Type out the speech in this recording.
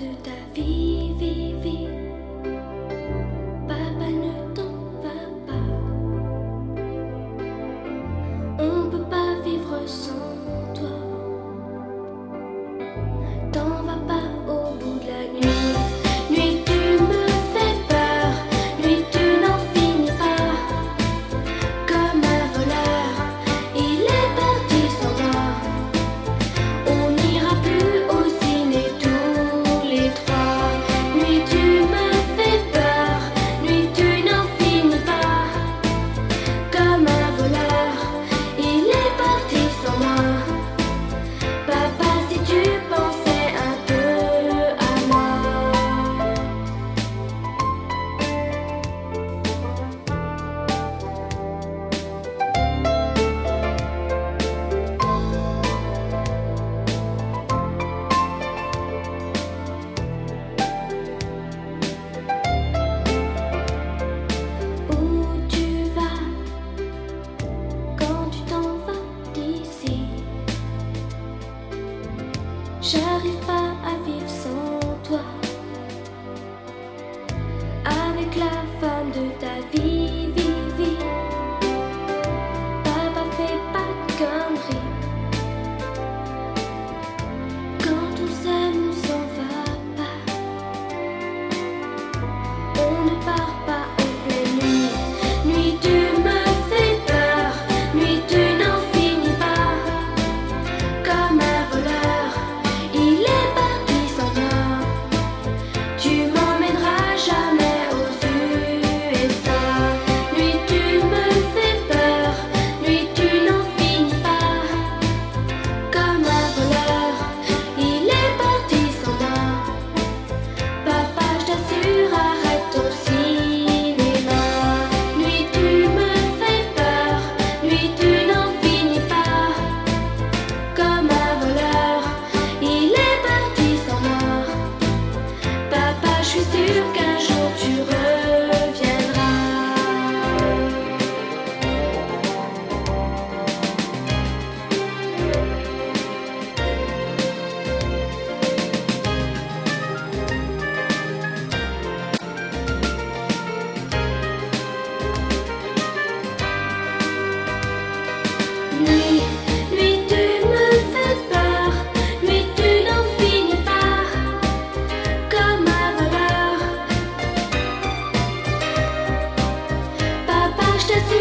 de ta vie, vie, vie. Papa, ne t'en va pas. On peut pas vivre sans toi. T'en vas pas au bout de la nuit. Nuit, tu me fais peur. Nuit, tu n'en finis pas. Comme un voleur, il est parti sans moi. On n'ira plus au ciné tous les trois. Nuit, tu me fais peur. Nuit, tu n'en finis pas. Comme un voleur, il est parti sans moi. Papa, si tu pensais un peu à moi. Où tu vas quand tu t'en vas d'ici? J'arrive pas à vivre sans toi. Avec la femme de ta vie, vie, vie. Papa, fais pas de conneries. Quand on s'aime, on s'en va pas. On ne part pas en pleine nuit. Nuit, tu me fais peur. Nuit, tu n'en finis pas. Comme un voleur, il est parti sans moi. Tu m'emmèneras jamais aux USA. Nuit, tu me fais peur. Nuit, tu n'en finis pas. Comme un voleur, il est parti sans moi. Papa, je t'assure, arrête ton cinéma. Nuit, tu me fais peur. Nuit, tu n'en finis pas. Comme un voleur, il est parti sans moi. Papa, je suis sûre qu'un jour tu reviendras. Nuit, nuit, tu me fais peur. Nuit, tu n'en finis pas. Comme un voleur. Papa, je t'assure.